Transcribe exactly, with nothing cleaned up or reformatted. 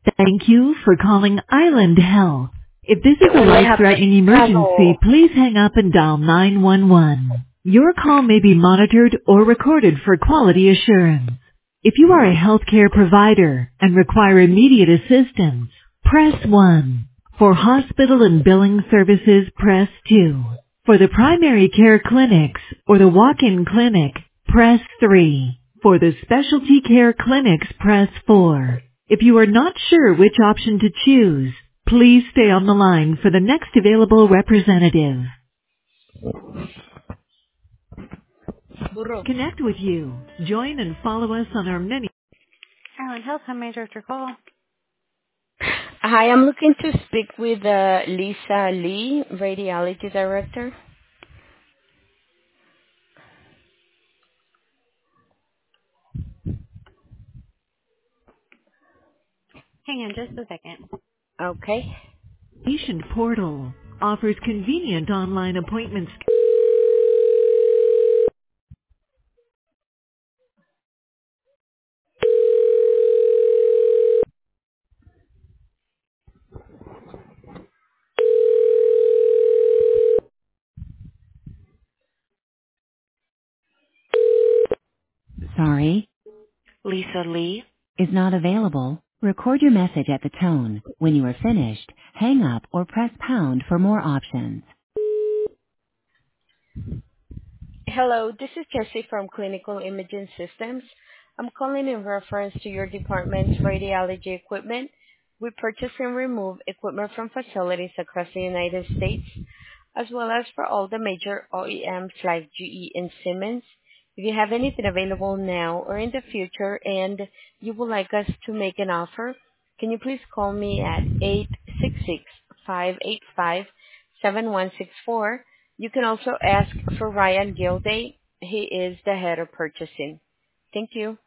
Thank you for calling Island Health. If this is a When I have to life-threatening emergency, travel. please hang up and dial nine one one. Your call may be monitored or recorded for quality assurance. If you are a healthcare provider and require immediate assistance, press one. For hospital and billing services, press two. For the primary care clinics or the walk-in clinic, press three. For the specialty care clinics, press four. If you are not sure which option to choose, please stay on the line for the next available representative. Burro. Connect with you. Join and follow us on our many. Hi, I'm looking to speak with uh, Lisa Lee, Radiology Director. Okay. Patient portal offers convenient online appointments. Sorry, Lisa Lee. is not available. Record your message at the tone. When you are finished, hang up or press pound for more options. Hello, this is Jessie from Clinical Imaging Systems. I'm calling in reference to your department's radiology equipment. We purchase and remove equipment from facilities across the United States, as well as for all the major O E Ms like G E and Siemens. If you have anything available now or in the future and you would like us to make an offer, can you please call me at eight six six, five eight five, seven one six four. You can also ask for Ryan Gilday. He is the head of purchasing. Thank you.